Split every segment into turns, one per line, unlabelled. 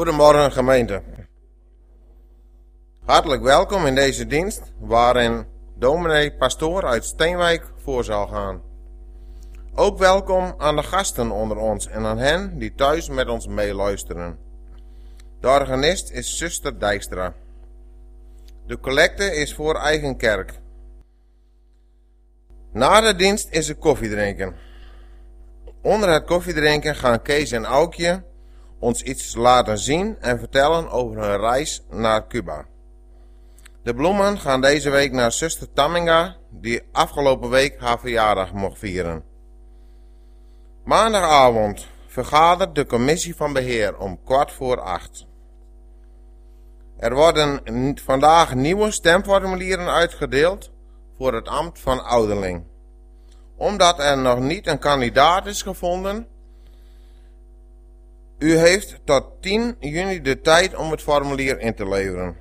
Goedemorgen gemeente. Hartelijk welkom in deze dienst waarin dominee Pastoor uit Steenwijk voor zal gaan. Ook welkom aan de gasten onder ons en aan hen die thuis met ons meeluisteren. De organist is zuster Dijkstra. De collecte is voor eigen kerk. Na de dienst is er koffiedrinken. Onder het koffiedrinken gaan Kees en Aukje ons iets laten zien en vertellen over hun reis naar Cuba. De bloemen gaan deze week naar zuster Tamminga, die afgelopen week haar verjaardag mocht vieren. Maandagavond vergadert de commissie van beheer om 7:15. Er worden vandaag nieuwe stemformulieren uitgedeeld voor het ambt van ouderling. Omdat er nog niet een kandidaat is gevonden, u heeft tot 10 juni de tijd om het formulier in te leveren.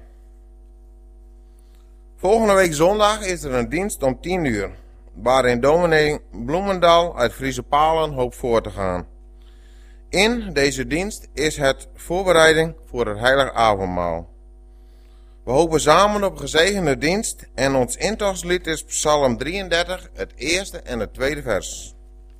Volgende week zondag is er een dienst om 10 uur, waarin dominee Bloemendal uit Friese Palen hoopt voor te gaan. In deze dienst is het voorbereiding voor het heilige avondmaal. We hopen samen op een gezegende dienst en ons intochtslied is Psalm 33, het eerste en het tweede vers.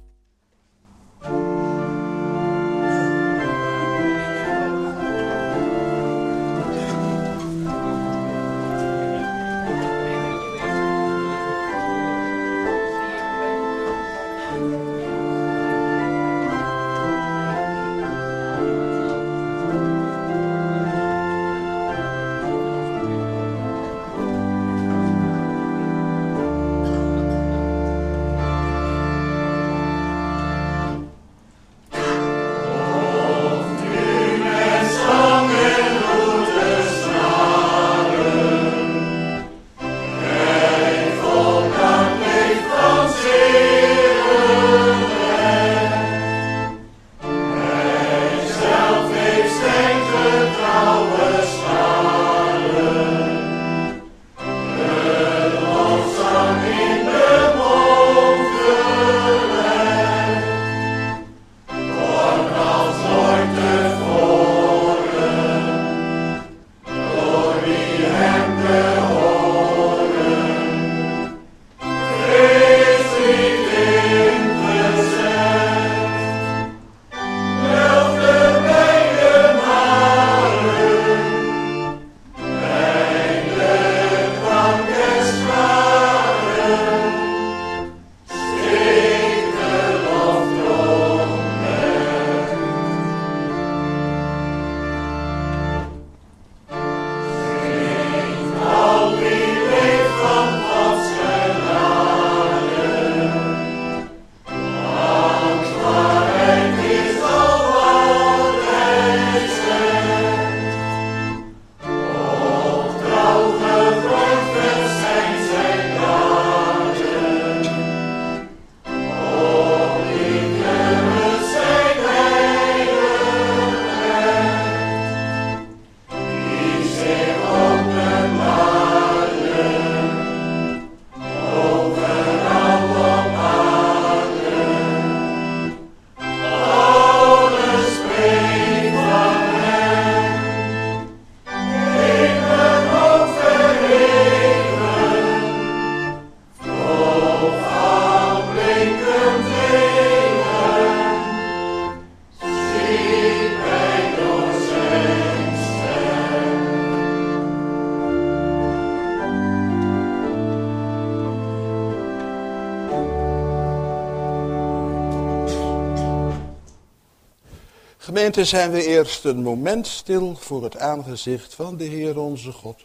Gemeente, zijn we eerst een moment stil voor het aangezicht van de Heer onze God.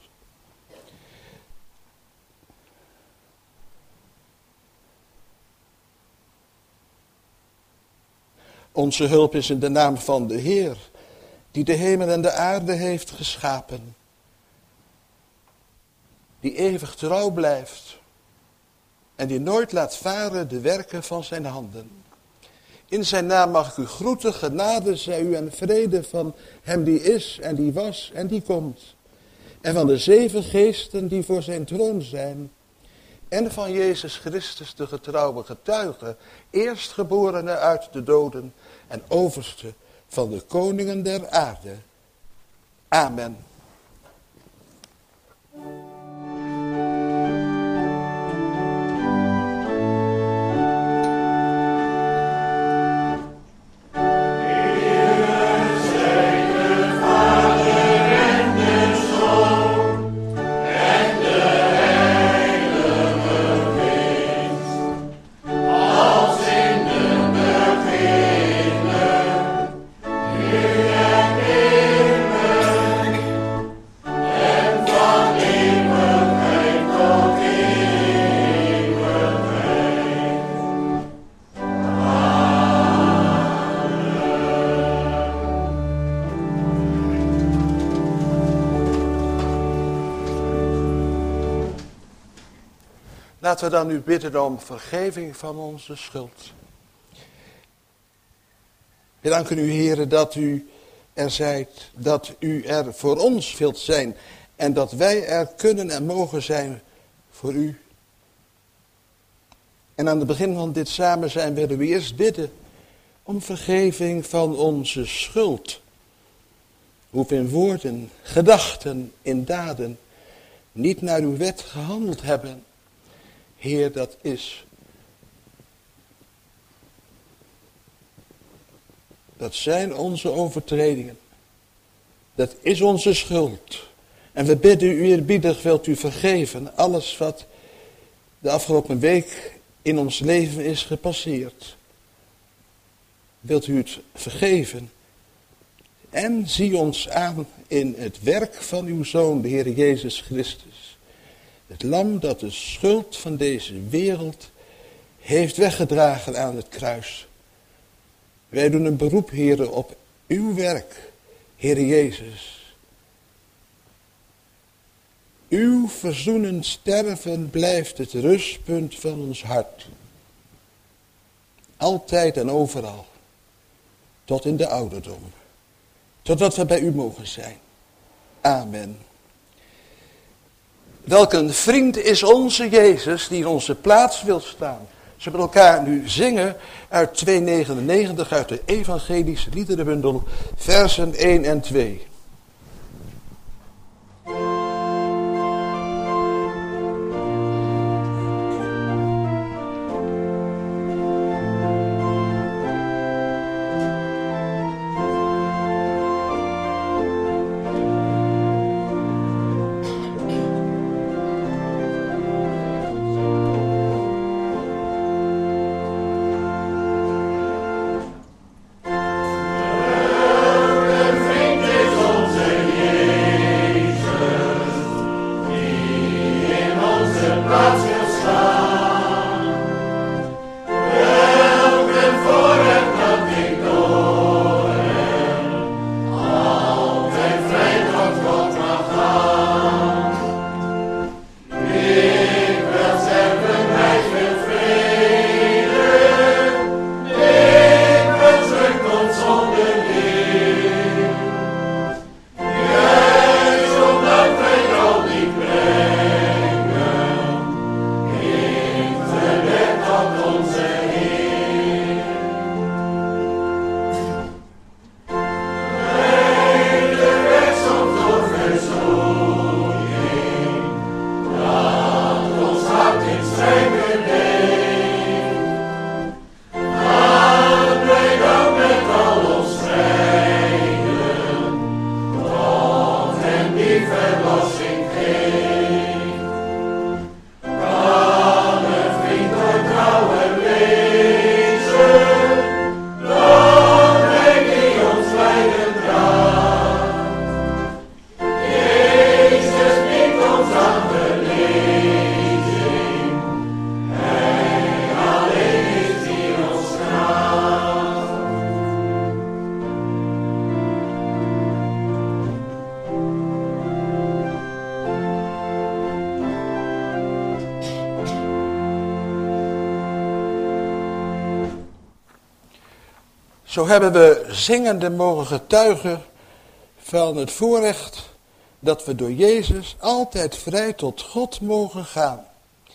Onze hulp is in de naam van de Heer, die de hemel en de aarde heeft geschapen. Die eeuwig trouw blijft en die nooit laat varen de werken van zijn handen. In zijn naam mag ik u groeten, genade zij u en vrede van hem die is en die was en die komt. En van de 7 geesten die voor zijn troon zijn. En van Jezus Christus de getrouwe getuige, eerstgeborene uit de doden en overste van de koningen der aarde, Amen. Laten we dan nu bidden om vergeving van onze schuld. We danken u, Heere, dat u er zijt, dat u er voor ons wilt zijn en dat wij er kunnen en mogen zijn voor u. En aan het begin van dit samen zijn willen we eerst bidden om vergeving van onze schuld. Hoe we in woorden, gedachten, in daden niet naar uw wet gehandeld hebben. Heer, dat is. Dat zijn onze overtredingen. Dat is onze schuld. En we bidden u eerbiedig, wilt u vergeven alles wat de afgelopen week in ons leven is gepasseerd. Wilt u het vergeven? En zie ons aan in het werk van uw Zoon, de Heer Jezus Christus. Het lam dat de schuld van deze wereld heeft weggedragen aan het kruis. Wij doen een beroep, Heere, op uw werk, Heere Jezus. Uw verzoenend sterven blijft het rustpunt van ons hart. Altijd en overal. Tot in de ouderdom. Totdat we bij u mogen zijn. Amen. Welk een vriend is onze Jezus die in onze plaats wil staan. Ze met elkaar nu zingen uit 299 uit de evangelische liederenbundel, versen 1 en 2. Zo hebben we zingende mogen getuigen van het voorrecht dat we door Jezus altijd vrij tot God mogen gaan.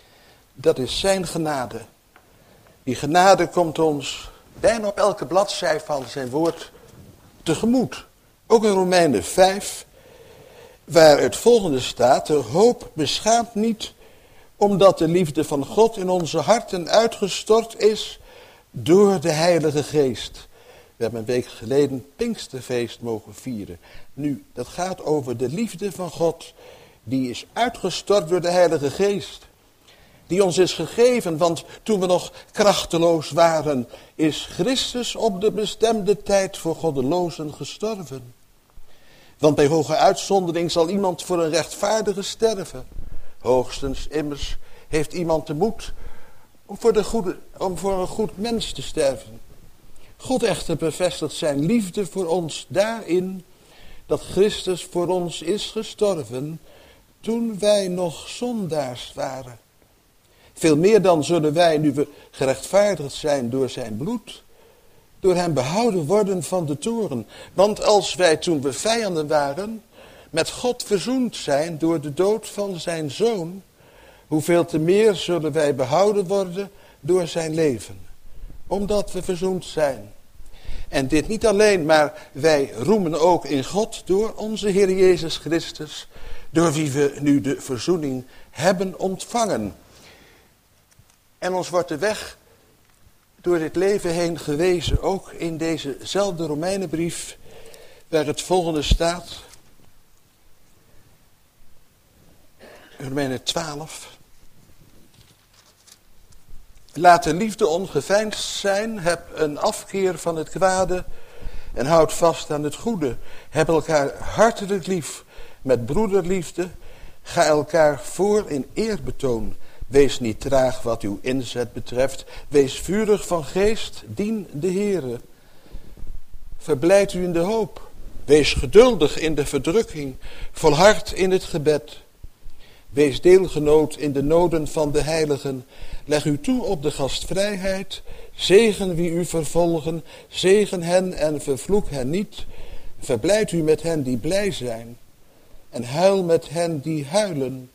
Dat is zijn genade. Die genade komt ons bijna op elke bladzij van zijn woord tegemoet. Ook in Romeinen 5 waar het volgende staat: de hoop beschaamt niet, omdat de liefde van God in onze harten uitgestort is door de Heilige Geest. We hebben een week geleden Pinksterfeest mogen vieren. Nu, dat gaat over de liefde van God, die is uitgestort door de Heilige Geest. Die ons is gegeven, want toen we nog krachteloos waren, is Christus op de bestemde tijd voor goddelozen gestorven. Want bij hoge uitzondering zal iemand voor een rechtvaardige sterven. Hoogstens immers heeft iemand de moed om voor een goed mens te sterven. God echter bevestigt zijn liefde voor ons daarin dat Christus voor ons is gestorven toen wij nog zondaars waren. Veel meer dan zullen wij, nu we gerechtvaardigd zijn door zijn bloed, door hem behouden worden van de toorn. Want als wij toen we vijanden waren, met God verzoend zijn door de dood van zijn zoon, hoeveel te meer zullen wij behouden worden door zijn leven, omdat we verzoend zijn. En dit niet alleen, maar wij roemen ook in God door onze Heer Jezus Christus, door wie we nu de verzoening hebben ontvangen. En ons wordt de weg door dit leven heen gewezen, ook in dezezelfde Romeinenbrief, waar het volgende staat. Romeinen 12. Laat de liefde ongeveinsd zijn, heb een afkeer van het kwade en houd vast aan het goede. Heb elkaar hartelijk lief met broederliefde, ga elkaar voor in eerbetoon. Wees niet traag wat uw inzet betreft, wees vurig van geest, dien de Heere. Verblijd u in de hoop, wees geduldig in de verdrukking, volhard in het gebed. Wees deelgenoot in de noden van de heiligen. Leg u toe op de gastvrijheid. Zegen wie u vervolgen. Zegen hen en vervloek hen niet. Verblijd u met hen die blij zijn. En huil met hen die huilen.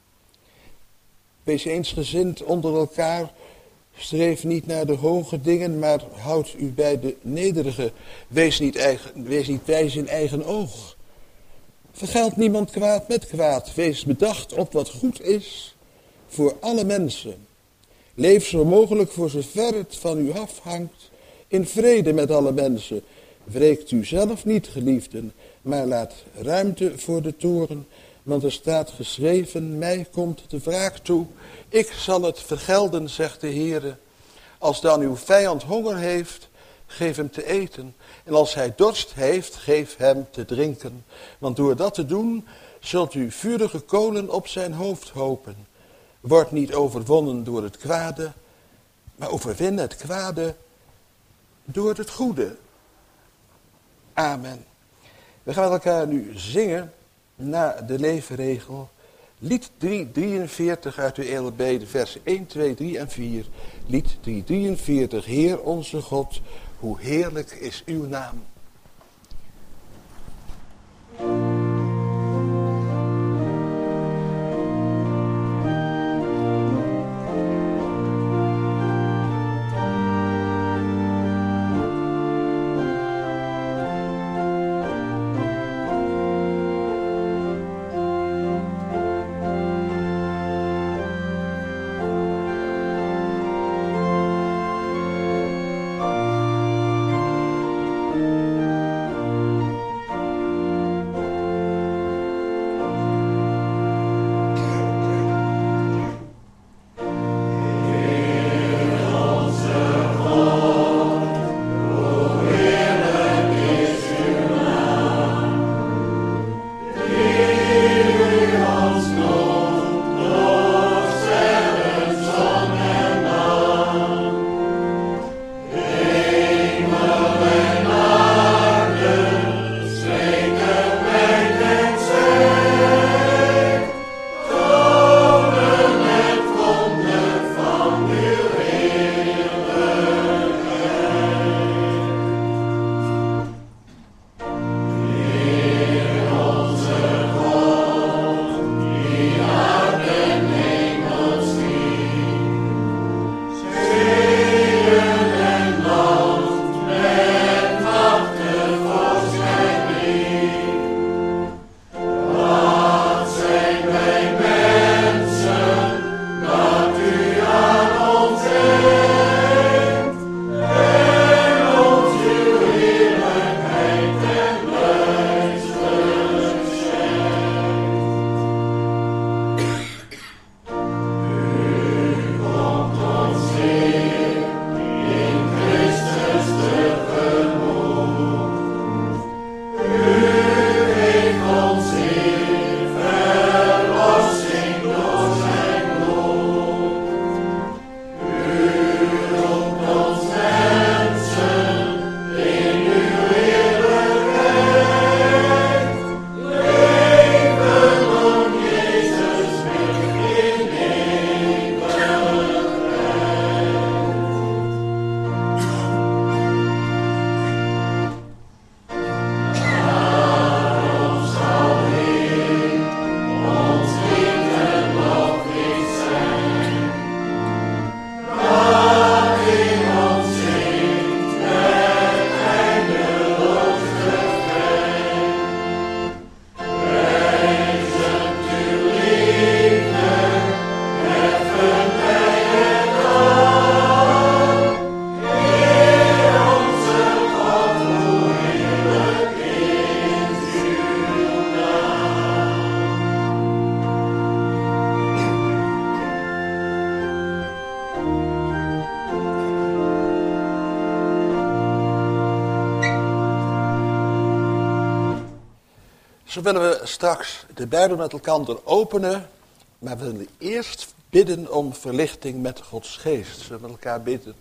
Wees eensgezind onder elkaar. Streef niet naar de hoge dingen, maar houd u bij de nederige. Wees niet wijs in eigen oog. Vergeld niemand kwaad met kwaad. Wees bedacht op wat goed is voor alle mensen. Leef zo mogelijk voor zover het van u afhangt in vrede met alle mensen. Wreekt u zelf niet, geliefden, maar laat ruimte voor de toorn. Want er staat geschreven, mij komt de wraak toe. Ik zal het vergelden, zegt de Heere. Als dan uw vijand honger heeft, geef hem te eten. En als hij dorst heeft, geef hem te drinken. Want door dat te doen, zult u vurige kolen op zijn hoofd hopen. Word niet overwonnen door het kwade, maar overwin het kwade door het goede. Amen. We gaan met elkaar nu zingen naar de leefregel. Lied 343 uit de ELB, de versen 1, 2, 3 en 4. Lied 343, Heer onze God, hoe heerlijk is uw naam. Zo willen we straks de Bijbel met elkaar openen, maar we willen eerst bidden om verlichting met Gods geest. Zullen we met elkaar bidden?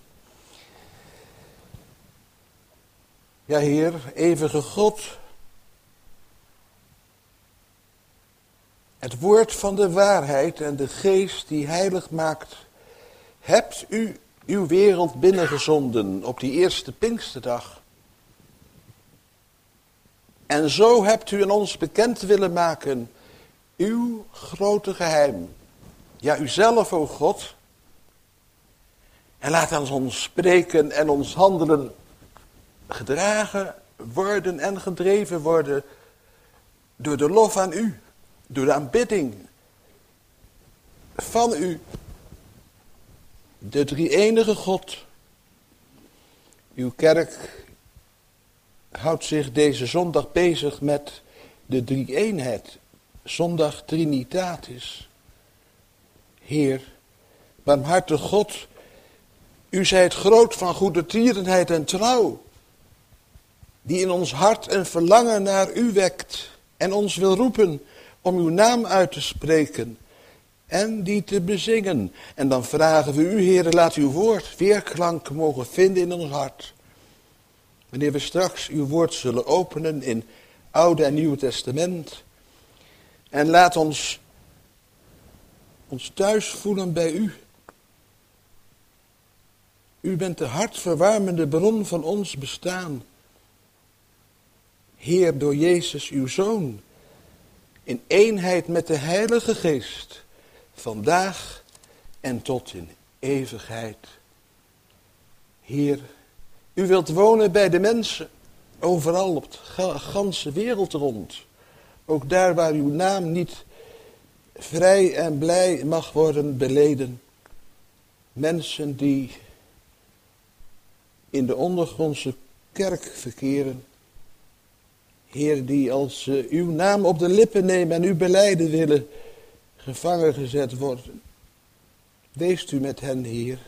Ja, Heer, eeuwige God, het woord van de waarheid en de geest die heilig maakt, hebt u uw wereld binnengezonden op die eerste Pinksterdag. En zo hebt u in ons bekend willen maken uw grote geheim. Ja, uzelf, o God. En laat ons spreken en ons handelen gedragen worden en gedreven worden door de lof aan u, door de aanbidding van u, de drie-enige God. Uw kerk houdt zich deze zondag bezig met de drie-eenheid, zondag Trinitatis. Heer, barmhartig God, u zijt groot van goede tierenheid en trouw, die in ons hart een verlangen naar u wekt en ons wil roepen om uw naam uit te spreken en die te bezingen. En dan vragen we u, Heer, laat uw woord weerklank mogen vinden in ons hart. Wanneer we straks uw woord zullen openen in Oude en Nieuwe Testament. En laat ons thuis voelen bij u. U bent de hartverwarmende bron van ons bestaan. Heer, door Jezus uw Zoon, in eenheid met de Heilige Geest, vandaag en tot in eeuwigheid. Heer, u wilt wonen bij de mensen, overal op de ganse wereld rond. Ook daar waar uw naam niet vrij en blij mag worden beleden. Mensen die in de ondergrondse kerk verkeren. Heer, die als uw naam op de lippen nemen en u belijden willen, gevangen gezet worden. Wees u met hen, Heer.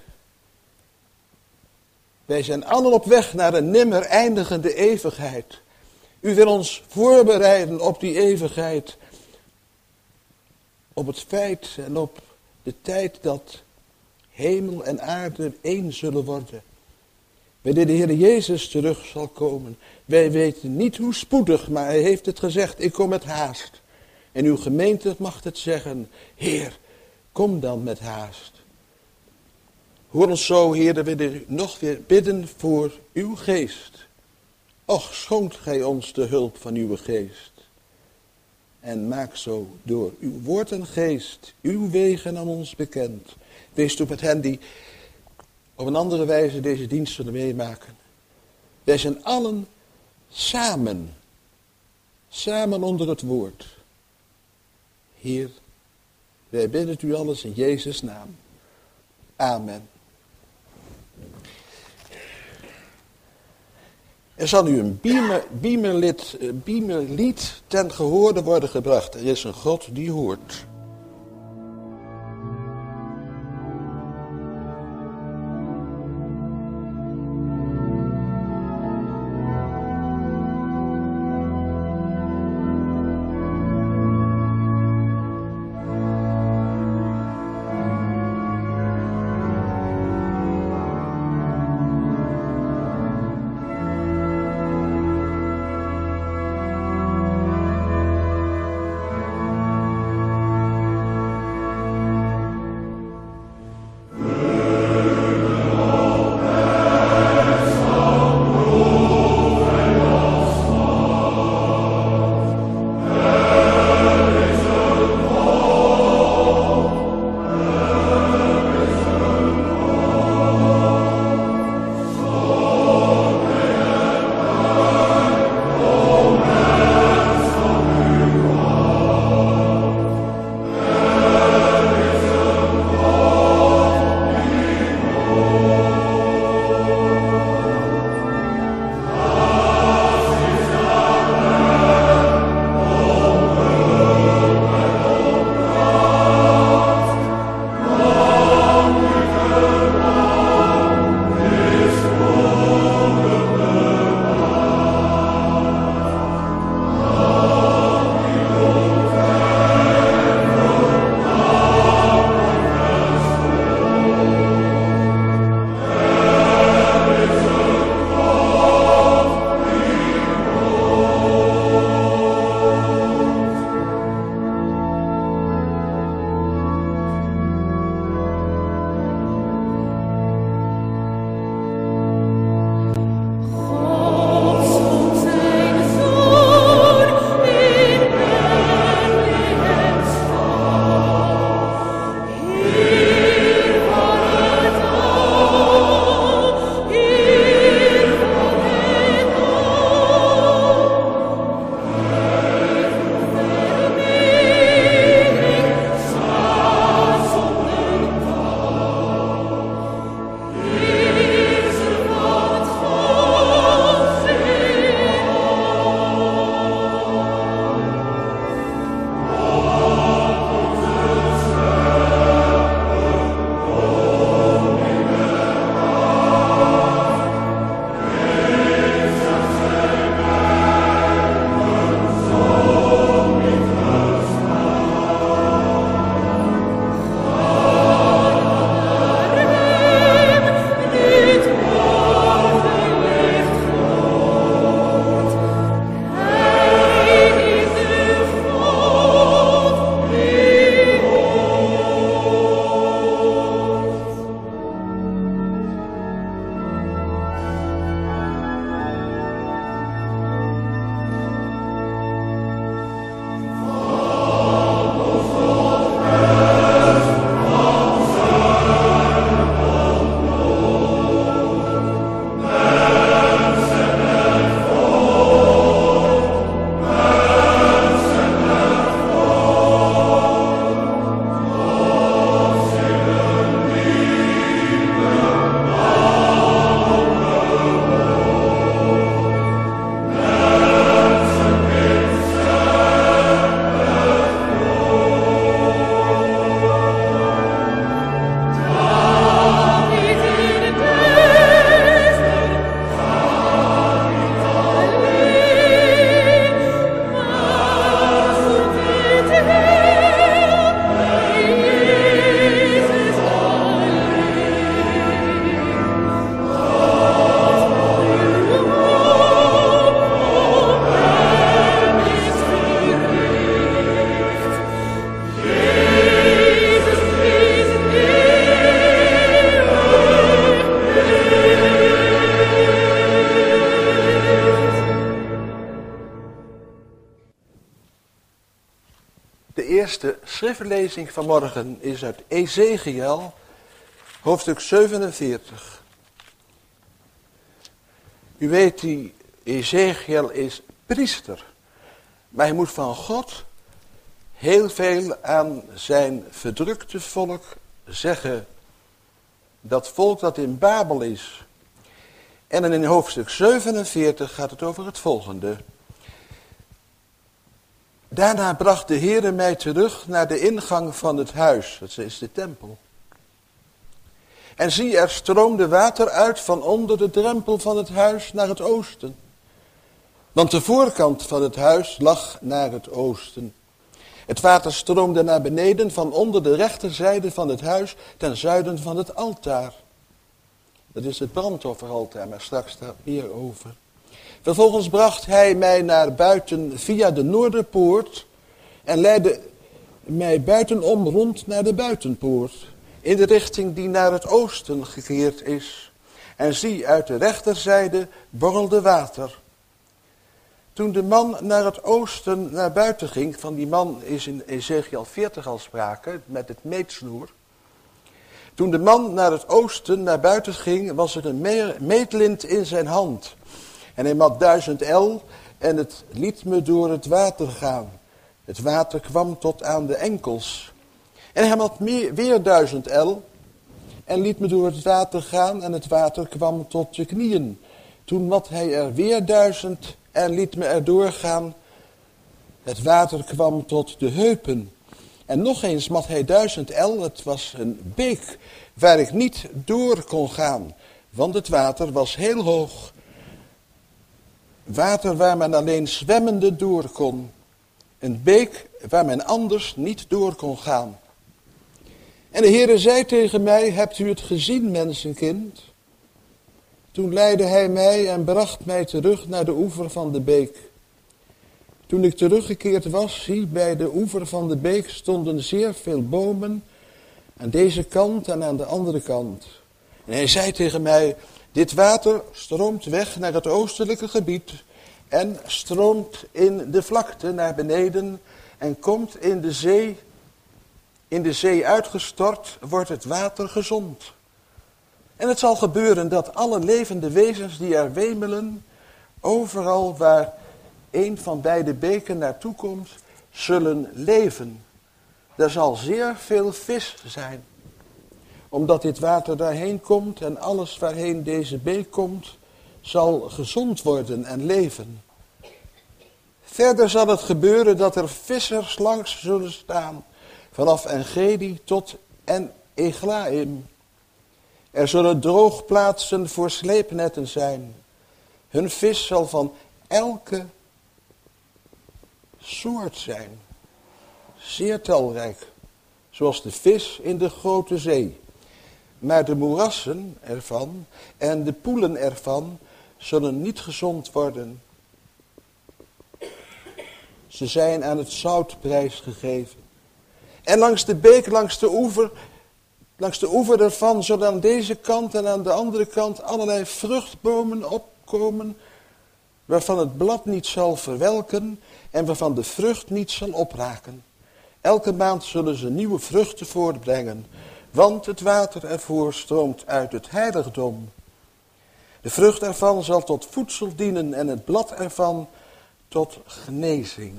Wij zijn allen op weg naar een nimmer eindigende eeuwigheid. U wil ons voorbereiden op die eeuwigheid. Op het feit en op de tijd dat hemel en aarde één zullen worden. Wanneer de Heer Jezus terug zal komen. Wij weten niet hoe spoedig, maar hij heeft het gezegd, ik kom met haast. En uw gemeente mag het zeggen, Heer, kom dan met haast. Hoor ons zo, Heer, dat we nog weer bidden voor uw geest. Och, schonkt gij ons de hulp van uw geest. En maak zo door uw woord en geest uw wegen aan ons bekend. Wees toe met hen die op een andere wijze deze dienst zullen meemaken. Wij zijn allen samen onder het woord. Heer, wij bidden het u alles in Jezus' naam. Amen. Er zal nu een biemerlied ten gehoorde worden gebracht. Er is een God die hoort. De eerste schriftlezing vanmorgen is uit Ezechiel, hoofdstuk 47. U weet, die Ezechiel is priester, maar hij moet van God heel veel aan zijn verdrukte volk zeggen. Dat volk dat in Babel is. En in hoofdstuk 47 gaat het over het volgende. Daarna bracht de Heere mij terug naar de ingang van het huis, dat is de tempel. En zie, er stroomde water uit van onder de drempel van het huis naar het oosten. Want de voorkant van het huis lag naar het oosten. Het water stroomde naar beneden van onder de rechterzijde van het huis ten zuiden van het altaar. Dat is het brandofferaltaar, maar straks daar meer over. Vervolgens bracht hij mij naar buiten via de noorderpoort en leidde mij buitenom rond naar de buitenpoort, in de richting die naar het oosten gekeerd is. En zie, uit de rechterzijde borrelde water. Toen de man naar het oosten naar buiten ging, van die man is in Ezechiel 40 al sprake, met het meetsnoer. Toen de man naar het oosten naar buiten ging, was er een meetlint in zijn hand. En hij mat 1000 el en het liet me door het water gaan. Het water kwam tot aan de enkels. En hij mat weer 1000 el en liet me door het water gaan en het water kwam tot je knieën. Toen mat hij er weer 1000 en liet me er doorgaan. Het water kwam tot de heupen. En nog eens mat hij 1000 el, het was een beek waar ik niet door kon gaan. Want het water was heel hoog. Water waar men alleen zwemmende door kon. Een beek waar men anders niet door kon gaan. En de Heere zei tegen mij, hebt u het gezien, mensenkind? Toen leidde hij mij en bracht mij terug naar de oever van de beek. Toen ik teruggekeerd was, zie, bij de oever van de beek stonden zeer veel bomen, aan deze kant en aan de andere kant. En hij zei tegen mij, dit water stroomt weg naar het oostelijke gebied en stroomt in de vlakte naar beneden en komt in de zee. In de zee uitgestort wordt het water gezond. En het zal gebeuren dat alle levende wezens die er wemelen, overal waar een van beide beken naartoe komt, zullen leven. Er zal zeer veel vis zijn. Omdat dit water daarheen komt en alles waarheen deze beek komt, zal gezond worden en leven. Verder zal het gebeuren dat er vissers langs zullen staan, vanaf Engedi tot en Eglaim. Er zullen droogplaatsen voor sleepnetten zijn. Hun vis zal van elke soort zijn. Zeer talrijk, zoals de vis in de grote zee. Maar de moerassen ervan en de poelen ervan zullen niet gezond worden. Ze zijn aan het zout prijsgegeven. En langs de beek, langs de oever ervan zullen aan deze kant en aan de andere kant allerlei vruchtbomen opkomen, waarvan het blad niet zal verwelken en waarvan de vrucht niet zal opraken. Elke maand zullen ze nieuwe vruchten voortbrengen, want het water ervoor stroomt uit het heiligdom. De vrucht ervan zal tot voedsel dienen en het blad ervan tot genezing.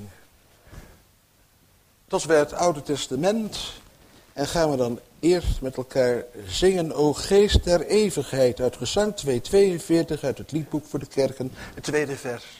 Tot bij het Oude Testament en gaan we dan eerst met elkaar zingen, O Geest der eeuwigheid, uit Gezang 242 uit het liedboek voor de kerken, het tweede vers.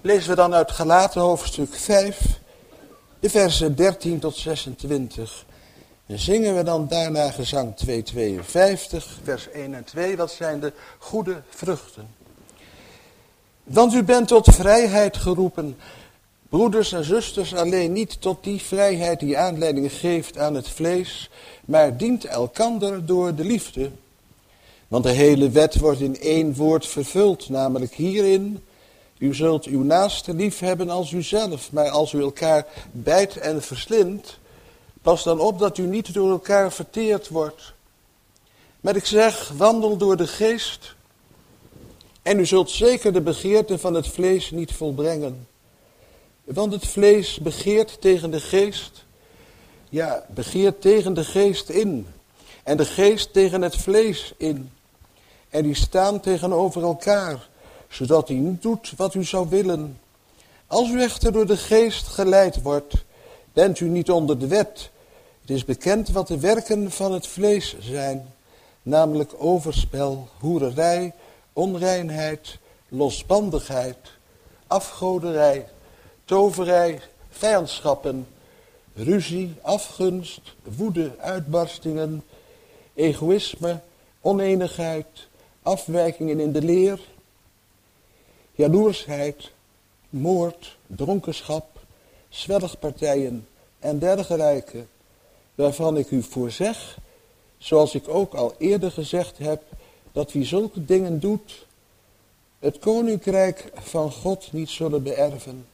lezen we dan uit Galaten hoofdstuk 5, de versen 13 tot 26. En zingen we dan daarna gezang 252, vers 1 en 2. Dat zijn de goede vruchten. Want u bent tot vrijheid geroepen, broeders en zusters, alleen niet tot die vrijheid die aanleiding geeft aan het vlees, maar dient elkander door de liefde. Want de hele wet wordt in één woord vervuld, namelijk hierin: u zult uw naaste lief hebben als uzelf, maar als u elkaar bijt en verslindt, pas dan op dat u niet door elkaar verteerd wordt. Maar ik zeg, wandel door de geest, en u zult zeker de begeerten van het vlees niet volbrengen. Want het vlees begeert tegen de geest, ja, begeert tegen de geest in, en de geest tegen het vlees in. En die staan tegenover elkaar, zodat u niet doet wat u zou willen. Als u echter door de geest geleid wordt, bent u niet onder de wet. Het is bekend wat de werken van het vlees zijn, namelijk overspel, hoererij, onreinheid, losbandigheid, afgoderij, toverij, vijandschappen, ruzie, afgunst, woede, uitbarstingen, egoïsme, oneenigheid, afwijkingen in de leer, jaloersheid, moord, dronkenschap, zwelgpartijen en dergelijke, waarvan ik u voorzeg, zoals ik ook al eerder gezegd heb, dat wie zulke dingen doet, het koninkrijk van God niet zullen beërven.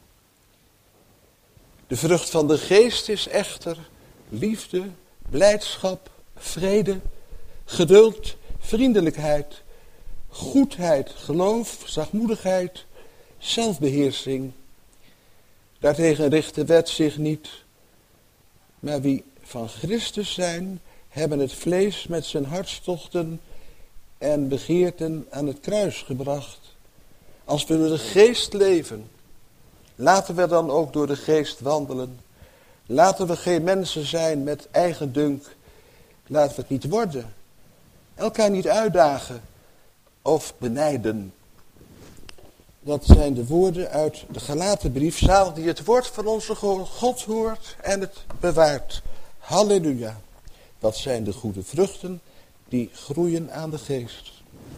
De vrucht van de geest is echter liefde, blijdschap, vrede, geduld, vriendelijkheid, goedheid, geloof, zachtmoedigheid, zelfbeheersing. Daartegen richt de wet zich niet. Maar wie van Christus zijn, hebben het vlees met zijn hartstochten en begeerten aan het kruis gebracht. Als we door de geest leven, laten we dan ook door de geest wandelen. Laten we geen mensen zijn met eigendunk. Laten we het niet worden. Elkaar niet uitdagen of benijden. Dat zijn de woorden uit de Galatenbrief. Zalig die het woord van onze God hoort en het bewaart. Halleluja. Wat zijn de goede vruchten die groeien aan de geest.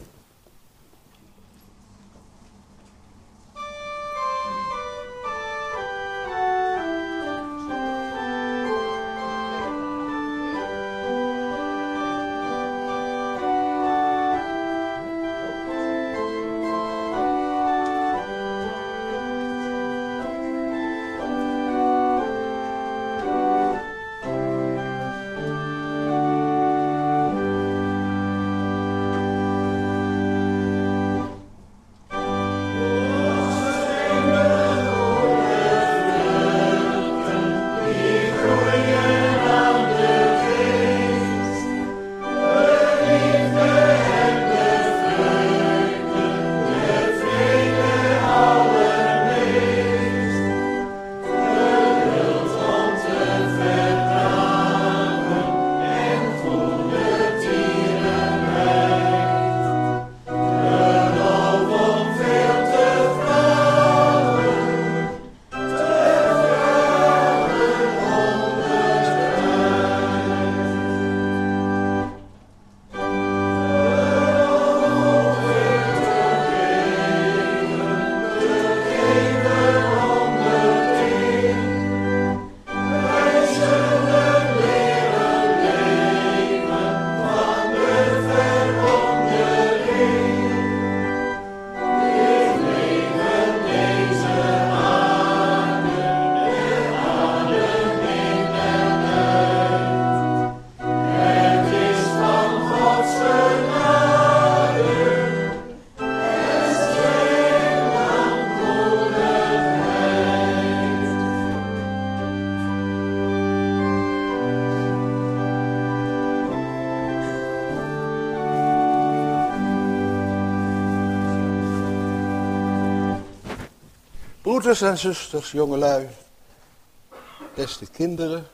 Broeders en zusters, jongelui, beste kinderen,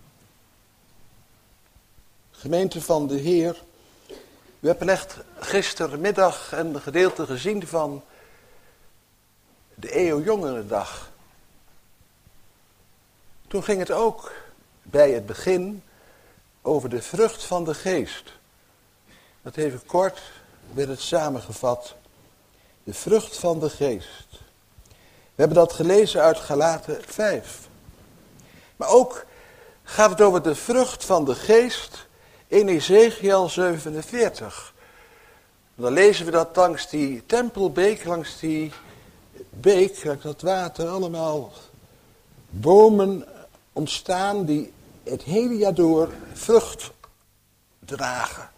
gemeente van de Heer. U hebt echt gistermiddag een gedeelte gezien van de Eeuwjongerendag. Toen ging het ook bij het begin over de vrucht van de geest. Dat even kort werd het samengevat. De vrucht van de geest. We hebben dat gelezen uit Galaten 5. Maar ook gaat het over de vrucht van de geest in Ezekiel 47. Dan lezen we dat langs die tempelbeek, langs die beek, langs dat water, allemaal bomen ontstaan die het hele jaar door vrucht dragen.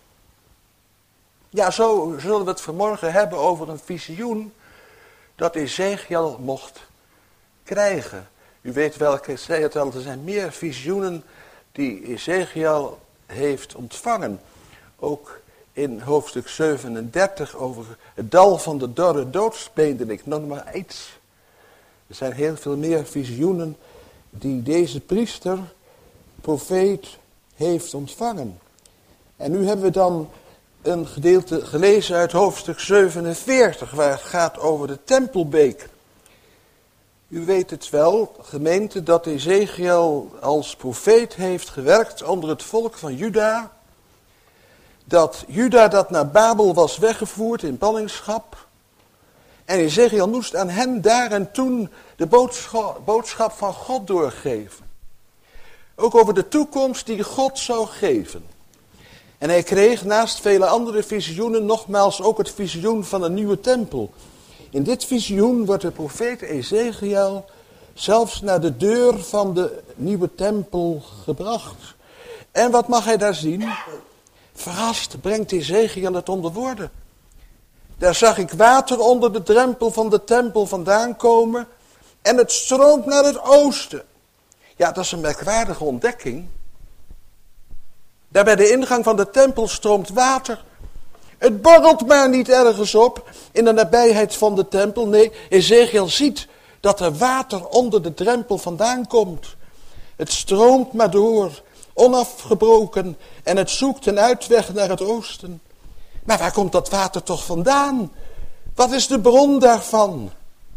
Ja, zo zullen we het vanmorgen hebben over een visioen dat Ezekiel mocht krijgen. U weet welke, ik zei het al, er zijn meer visioenen die Ezekiel heeft ontvangen. Ook in hoofdstuk 37 over het dal van de dorre doodsbeenderen. Ik noem maar iets. Er zijn heel veel meer visioenen die deze priester, profeet, heeft ontvangen. En nu hebben we dan een gedeelte gelezen uit hoofdstuk 47, waar het gaat over de tempelbeek. U weet het wel, gemeente, dat Ezekiel als profeet heeft gewerkt onder het volk van Juda. Dat Juda dat naar Babel was weggevoerd in ballingschap. En Ezekiel moest aan hen daar en toen de boodschap van God doorgeven. Ook over de toekomst die God zou geven. En hij kreeg naast vele andere visioenen nogmaals ook het visioen van een nieuwe tempel. In dit visioen wordt de profeet Ezekiel zelfs naar de deur van de nieuwe tempel gebracht. En wat mag hij daar zien? Verrast brengt Ezekiel het onder woorden. Daar zag ik water onder de drempel van de tempel vandaan komen en het stroomt naar het oosten. Ja, dat is een merkwaardige ontdekking. Daar bij de ingang van de tempel stroomt water. Het borrelt maar niet ergens op in de nabijheid van de tempel. Nee, Ezekiel ziet dat er water onder de drempel vandaan komt. Het stroomt maar door, onafgebroken, en het zoekt een uitweg naar het oosten. Maar waar komt dat water toch vandaan? Wat is de bron daarvan?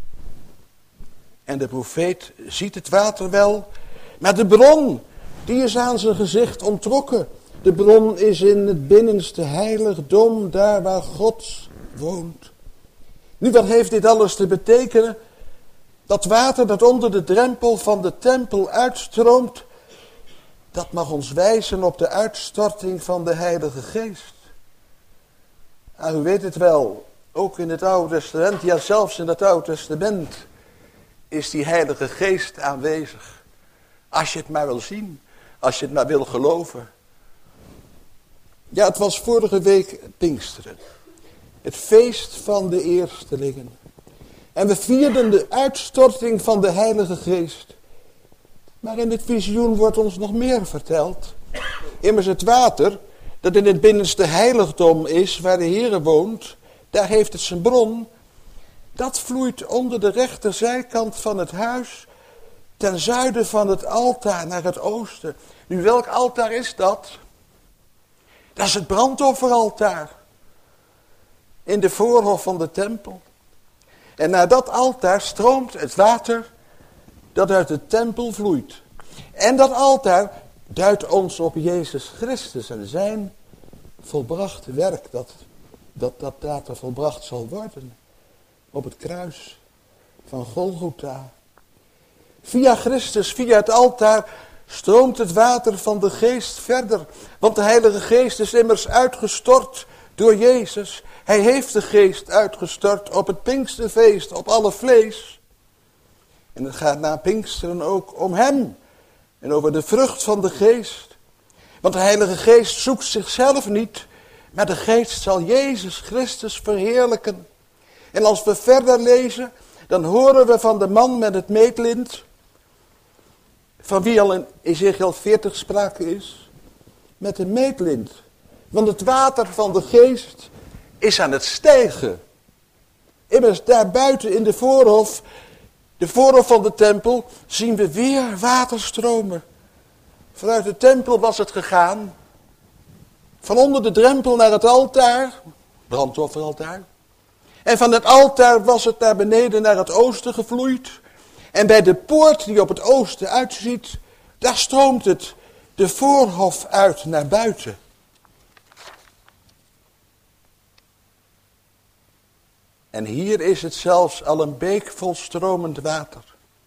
En de profeet ziet het water wel, maar de bron, die is aan zijn gezicht onttrokken. De bron is in het binnenste heiligdom, daar waar God woont. Nu, wat heeft dit alles te betekenen? Dat water dat onder de drempel van de tempel uitstroomt, dat mag ons wijzen op de uitstorting van de Heilige Geest. En u weet het wel, ook in het Oude Testament, ja zelfs in het Oude Testament, is die Heilige Geest aanwezig. Als je het maar wil zien, als je het maar wil geloven. Ja, het was vorige week Pinksteren. Het feest van de eerstelingen. En we vierden de uitstorting van de Heilige Geest. Maar in het visioen wordt ons nog meer verteld. Immers het water, dat in het binnenste heiligdom is, waar de Heere woont, daar heeft het zijn bron. Dat vloeit onder de rechterzijkant van het huis, ten zuiden van het altaar naar het oosten. Nu, welk altaar is dat? Dat is het brandofferaltaar. In de voorhof van de tempel. En naar dat altaar stroomt het water dat uit de tempel vloeit. En dat altaar duidt ons op Jezus Christus en zijn volbrachte werk. Dat water volbracht zal worden. Op het kruis van Golgotha. Via Christus, via het altaar, stroomt het water van de geest verder. Want de Heilige Geest is immers uitgestort door Jezus. Hij heeft de geest uitgestort op het Pinksterfeest, op alle vlees. En het gaat na Pinksteren ook om hem. En over de vrucht van de geest. Want de Heilige Geest zoekt zichzelf niet, maar de geest zal Jezus Christus verheerlijken. En als we verder lezen, dan horen we van de man met het meetlint, van wie al in Ezekiel 40 sprake is, met een meetlint. Want het water van de geest is aan het stijgen. Immers daar buiten in de voorhof van de tempel, zien we weer water stromen. Vanuit de tempel was het gegaan, van onder de drempel naar het altaar, brandofferaltaar. En van het altaar was het naar beneden naar het oosten gevloeid. En bij de poort die op het oosten uitziet, daar stroomt het de voorhof uit naar buiten. En hier is het zelfs al een beek vol stromend water.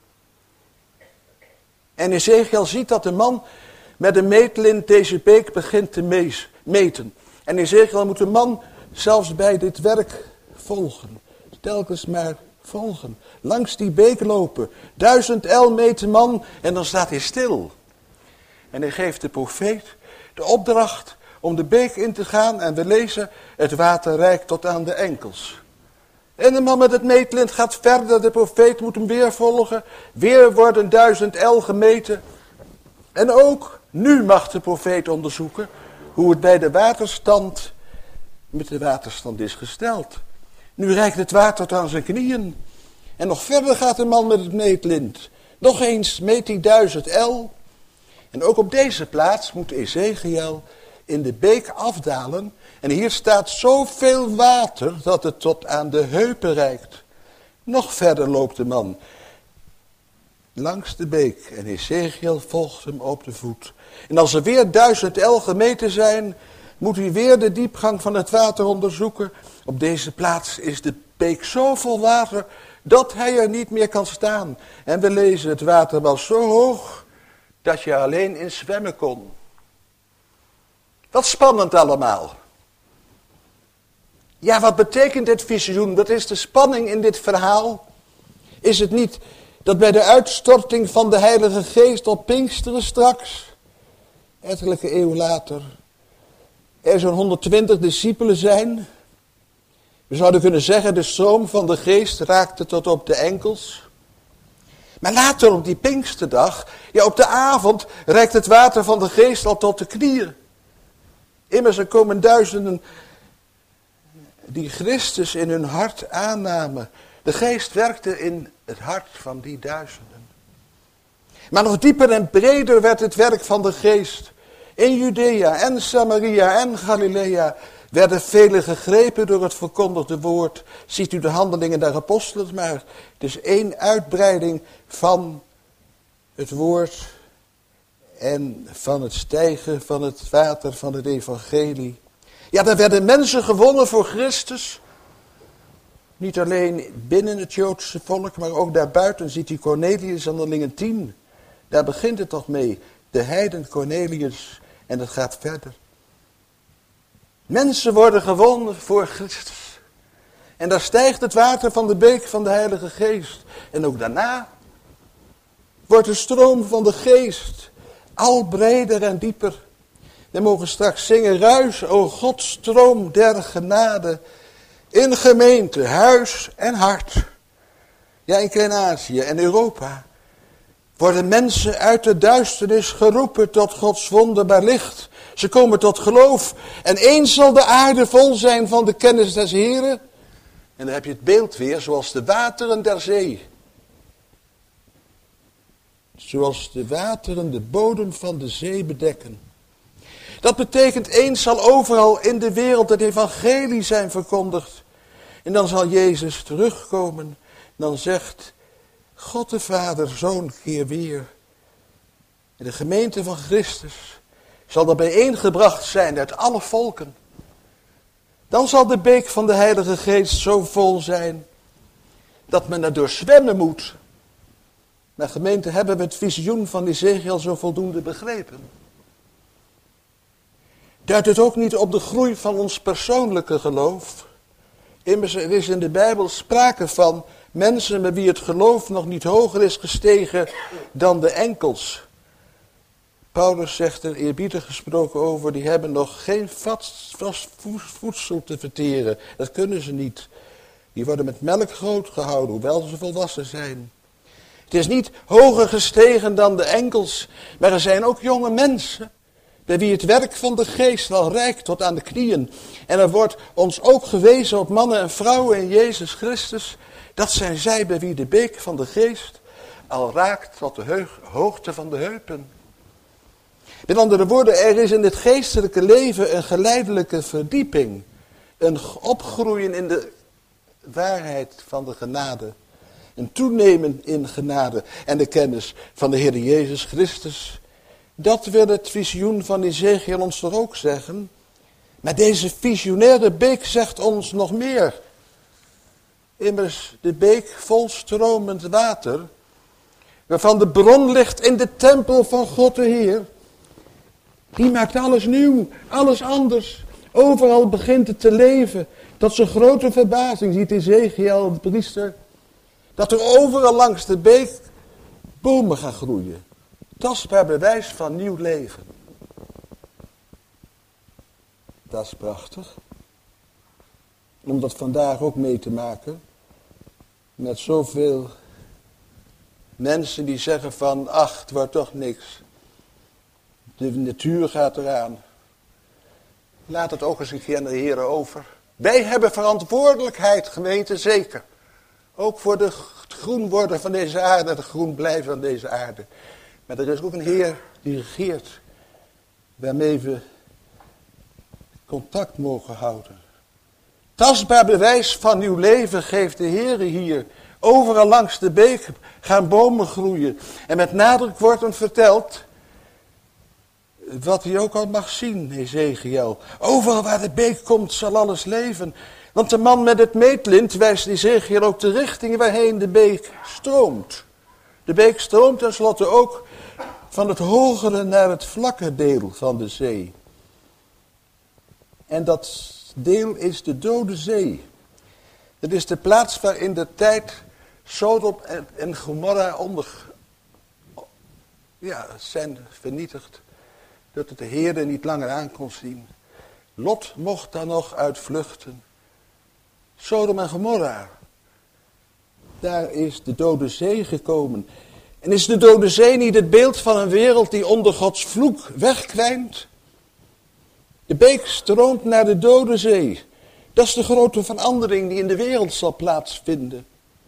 En Ezekiel ziet dat de man met een meetlint deze beek begint te meten. En Ezekiel moet de man zelfs bij dit werk volgen. Telkens maar volgen. Langs die beek lopen. 1000 el meet de man en dan staat hij stil. En hij geeft de profeet de opdracht om de beek in te gaan. En we lezen, het water reikt tot aan de enkels. En de man met het meetlint gaat verder, de profeet moet hem weer volgen. Weer worden 1000 el gemeten. En ook nu mag de profeet onderzoeken hoe het bij de waterstand met de waterstand is gesteld. Nu reikt het water tot aan zijn knieën. En nog verder gaat de man met het meetlint. Nog eens meet hij 1000 el. En ook op deze plaats moet Ezekiel in de beek afdalen. En hier staat zoveel water dat het tot aan de heupen reikt. Nog verder loopt de man langs de beek. En Ezekiel volgt hem op de voet. En als er weer 1000 el gemeten zijn, moet hij weer de diepgang van het water onderzoeken. Op deze plaats is de beek zo vol water dat hij er niet meer kan staan. En we lezen, het water was zo hoog dat je alleen in zwemmen kon. Wat spannend allemaal. Ja, wat betekent dit visioen? Wat is de spanning in dit verhaal? Is het niet dat bij de uitstorting van de Heilige Geest op Pinksteren straks, ettelijke eeuwen later, er zo'n 120 discipelen zijn? We zouden kunnen zeggen, de stroom van de Geest raakte tot op de enkels. Maar later op die Pinksterdag, ja op de avond, reikt het water van de Geest al tot de knieën. Immers er komen duizenden die Christus in hun hart aannamen. De Geest werkte in het hart van die duizenden. Maar nog dieper en breder werd het werk van de Geest. In Judea en Samaria en Galilea werden velen gegrepen door het verkondigde woord. Ziet u de handelingen der apostelen maar. Het is één uitbreiding van het woord en van het stijgen van het water van het evangelie. Ja, er werden mensen gewonnen voor Christus. Niet alleen binnen het Joodse volk, maar ook daarbuiten. Ziet u Cornelius, Handelingen 10. Daar begint het toch mee. De heiden Cornelius. En dat gaat verder. Mensen worden gewonnen voor Christus. En daar stijgt het water van de beek van de Heilige Geest. En ook daarna wordt de stroom van de Geest al breder en dieper. We mogen straks zingen, ruis, o God, stroom der genade. In gemeente, huis en hart. Ja, in Klein-Azië en Europa worden mensen uit de duisternis geroepen tot Gods wonderbaar licht. Ze komen tot geloof. En eens zal de aarde vol zijn van de kennis des Heren. En dan heb je het beeld weer, zoals de wateren der zee. Zoals de wateren de bodem van de zee bedekken. Dat betekent, eens zal overal in de wereld het evangelie zijn verkondigd. En dan zal Jezus terugkomen. Dan zegt God de Vader, Zoon, keer weer. En de gemeente van Christus zal er bijeengebracht zijn uit alle volken. Dan zal de beek van de Heilige Geest zo vol zijn dat men er door zwemmen moet. Maar gemeente, hebben we het visioen van Ezekiel zo voldoende begrepen? Duidt het ook niet op de groei van ons persoonlijke geloof? Immers, er is in de Bijbel sprake van mensen bij wie het geloof nog niet hoger is gestegen dan de enkels. Paulus zegt er eerbiedig gesproken over, die hebben nog geen vast voedsel te verteren. Dat kunnen ze niet. Die worden met melk groot gehouden, hoewel ze volwassen zijn. Het is niet hoger gestegen dan de enkels, maar er zijn ook jonge mensen bij wie het werk van de Geest al reikt tot aan de knieën. En er wordt ons ook gewezen op mannen en vrouwen in Jezus Christus. Dat zijn zij bij wie de beek van de Geest al raakt tot de hoogte van de heupen. Met andere woorden, er is in het geestelijke leven een geleidelijke verdieping. Een opgroeien in de waarheid van de genade. Een toenemen in genade en de kennis van de Heer Jezus Christus. Dat wil het visioen van Ezechiel ons toch ook zeggen. Maar deze visionaire beek zegt ons nog meer. Immers de beek vol stromend water, waarvan de bron ligt in de tempel van God de Heer. Die maakt alles nieuw, alles anders. Overal begint het te leven. Tot zijn grote verbazing ziet Ezechiel, de priester, dat er overal langs de beek bomen gaan groeien. Tastbaar bewijs van nieuw leven. Dat is prachtig. Om dat vandaag ook mee te maken. Met zoveel mensen die zeggen van, ach, het wordt toch niks. De natuur gaat eraan. Laat het ook eens een keer aan de Heer over. Wij hebben verantwoordelijkheid, gemeente, zeker. Ook voor het groen worden van deze aarde, het groen blijven van deze aarde. Maar er is ook een Heer die regeert, waarmee we contact mogen houden. Tastbaar bewijs van uw leven geeft de Heer hier. Overal langs de beek gaan bomen groeien. En met nadruk wordt hem verteld, wat hij ook al mag zien, Ezechiel. Overal waar de beek komt zal alles leven. Want de man met het meetlint wijst Ezechiel ook de richting waarheen de beek stroomt. De beek stroomt tenslotte ook van het hogere naar het vlakke deel van de zee. En dat deel is de Dode Zee. Het is de plaats waar in de tijd Sodom en Gomorra zijn vernietigd. Dat het de Heer er niet langer aan kon zien. Lot mocht daar nog uit vluchten. Sodom en Gomorra. Daar is de Dode Zee gekomen. En is de Dode Zee niet het beeld van een wereld die onder Gods vloek wegkwijnt? De beek stroomt naar de Dode Zee. Dat is de grote verandering die in de wereld zal plaatsvinden.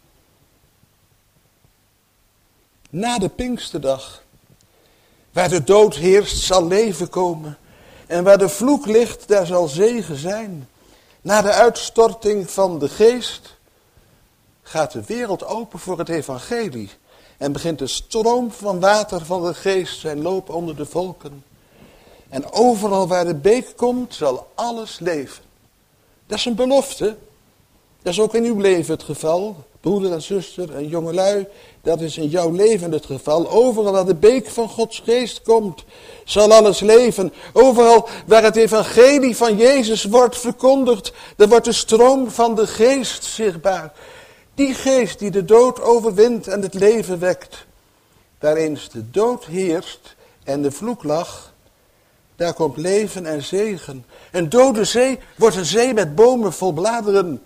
Na de Pinksterdag, waar de dood heerst, zal leven komen. En waar de vloek ligt, daar zal zegen zijn. Na de uitstorting van de geest gaat de wereld open voor het evangelie. En begint de stroom van water van de geest zijn loop onder de volken. En overal waar de beek komt, zal alles leven. Dat is een belofte. Dat is ook in uw leven het geval. Broeder en zuster en jongelui, dat is in jouw leven het geval. Overal waar de beek van Gods geest komt, zal alles leven. Overal waar het evangelie van Jezus wordt verkondigd, daar wordt de stroom van de geest zichtbaar. Die geest die de dood overwint en het leven wekt. Waar eens de dood heerst en de vloek lag, daar komt leven en zegen. Een dode zee wordt een zee met bomen vol bladeren.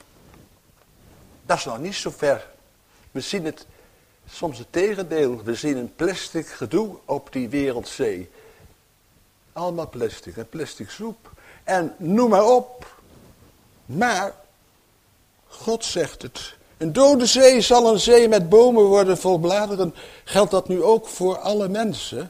Dat is nog niet zo ver. We zien het soms het tegendeel. We zien een plastic gedoe op die wereldzee. Allemaal plastic en plastic soep. En noem maar op. Maar God zegt het. Een dode zee zal een zee met bomen worden vol bladeren. Geldt dat nu ook voor alle mensen?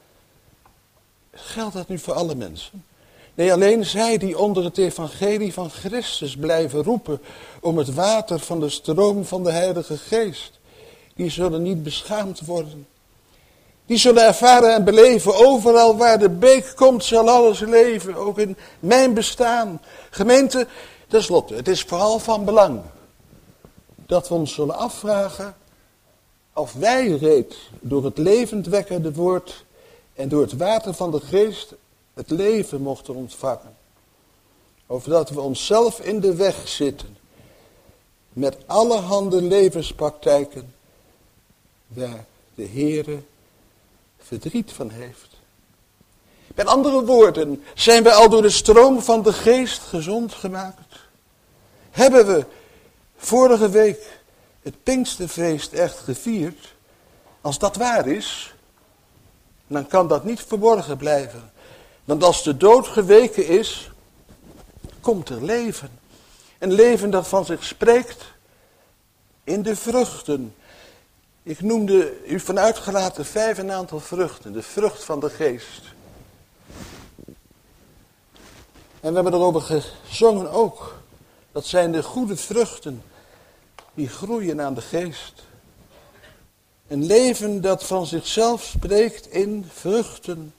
Geldt dat nu voor alle mensen? Nee, alleen zij die onder het evangelie van Christus blijven roepen om het water van de stroom van de Heilige Geest, die zullen niet beschaamd worden. Die zullen ervaren en beleven, overal waar de beek komt zal alles leven, ook in mijn bestaan. Gemeente, tenslotte, het is vooral van belang dat we ons zullen afvragen of wij reeds door het levendwekkende woord en door het water van de geest het leven mochten ontvangen. Of dat we onszelf in de weg zitten met allerhande levenspraktijken waar de Heere verdriet van heeft. Met andere woorden, zijn we al door de stroom van de geest gezond gemaakt? Hebben we vorige week het Pinksterfeest echt gevierd? Als dat waar is, dan kan dat niet verborgen blijven. Want als de dood geweken is, komt er leven. Een leven dat van zich spreekt in de vruchten. Ik noemde u vanuitgelaten 5 een aantal vruchten. De vrucht van de geest. En we hebben erover gezongen ook. Dat zijn de goede vruchten die groeien aan de geest. Een leven dat van zichzelf spreekt in vruchten.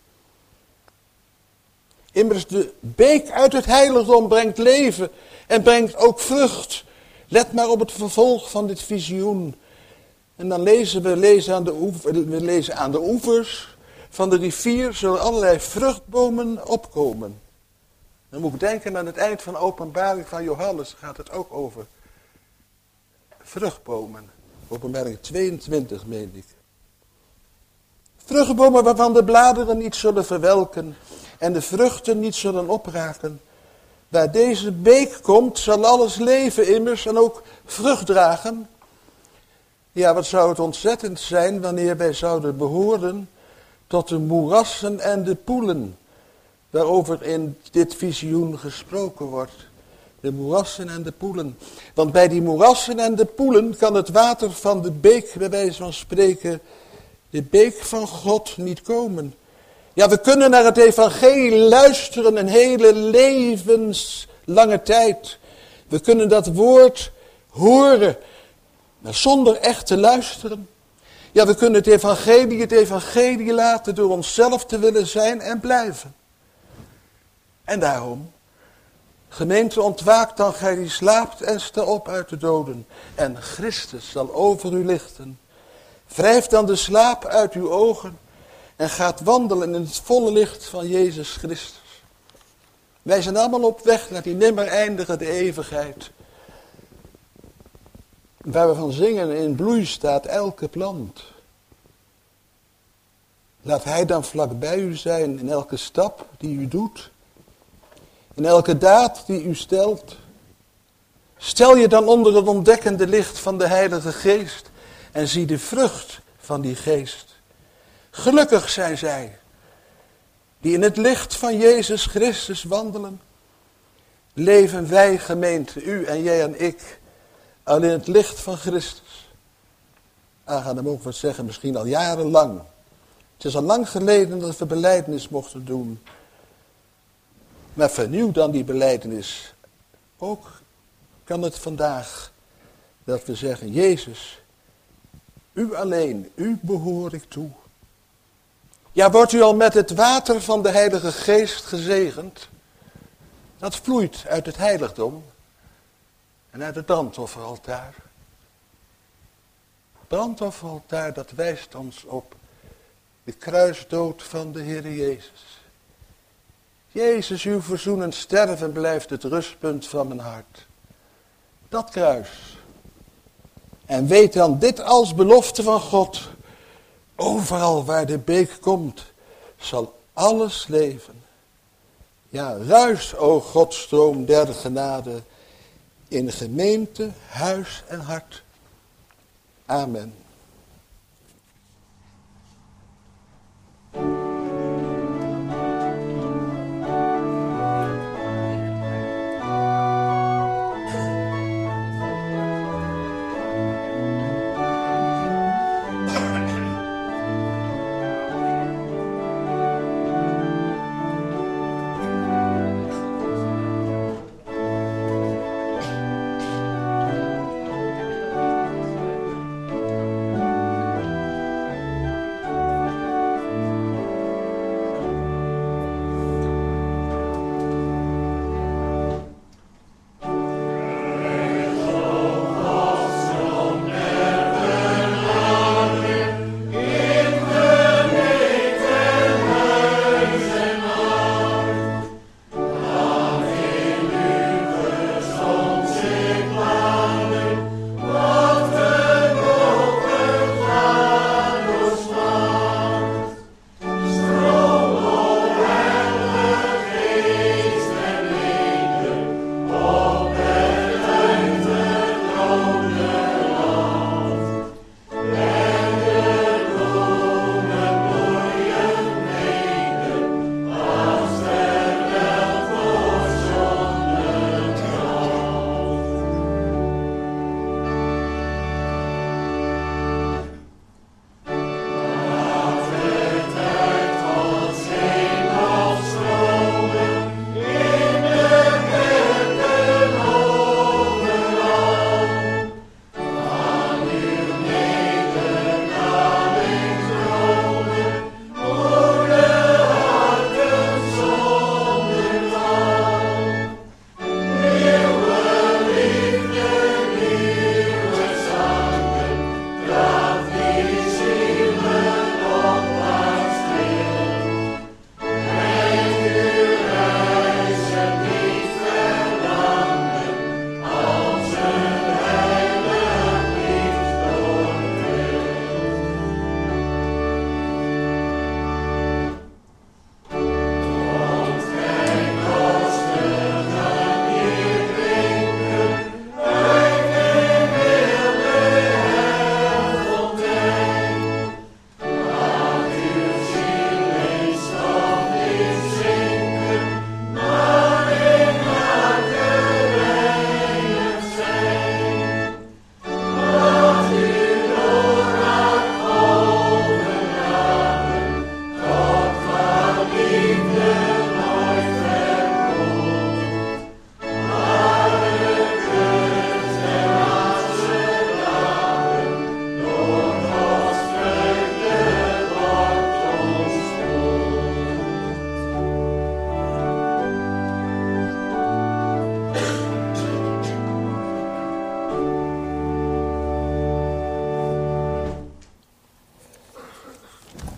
Immers de beek uit het heiligdom brengt leven en brengt ook vrucht. Let maar op het vervolg van dit visioen. En dan lezen we lezen aan de oevers van de rivier zullen allerlei vruchtbomen opkomen. Dan moet ik denken aan het eind van de openbaring van Johannes, gaat het ook over vruchtbomen. Openbaring 22, meen ik. Vruchtbomen waarvan de bladeren niet zullen verwelken en de vruchten niet zullen opraken. Waar deze beek komt, zal alles leven immers en ook vrucht dragen. Ja, wat zou het ontzettend zijn wanneer wij zouden behoren tot de moerassen en de poelen, waarover in dit visioen gesproken wordt. De moerassen en de poelen. Want bij die moerassen en de poelen kan het water van de beek, bij wijze van spreken, de beek van God niet komen. Ja, we kunnen naar het evangelie luisteren een hele levenslange tijd. We kunnen dat woord horen, maar zonder echt te luisteren. Ja, we kunnen het evangelie laten door onszelf te willen zijn en blijven. En daarom, gemeente, ontwaakt dan gij die slaapt en sta op uit de doden. En Christus zal over u lichten. Wrijf dan de slaap uit uw ogen en gaat wandelen in het volle licht van Jezus Christus. Wij zijn allemaal op weg naar die nimmer eindigende eeuwigheid. Waar we van zingen, in bloei staat elke plant. Laat hij dan vlak bij u zijn in elke stap die u doet. In elke daad die u stelt. Stel je dan onder het ontdekkende licht van de Heilige Geest en zie de vrucht van die geest. Gelukkig zijn zij die in het licht van Jezus Christus wandelen. Leven wij, gemeente, u en jij en ik, al in het licht van Christus. Gaan hem ook wat zeggen, misschien al jarenlang. Het is al lang geleden dat we belijdenis mochten doen. Maar vernieuw dan die belijdenis. Ook kan het vandaag dat we zeggen, Jezus, u alleen, u behoor ik toe. Ja, wordt u al met het water van de Heilige Geest gezegend? Dat vloeit uit het heiligdom en uit het brandofferaltaar. Brandofferaltaar, dat wijst ons op de kruisdood van de Heer Jezus. Jezus, uw verzoenend sterven blijft het rustpunt van mijn hart. Dat kruis. En weet dan dit als belofte van God. Overal waar de beek komt, zal alles leven. Ja, ruis, o Godstroom der genade, in gemeente, huis en hart. Amen.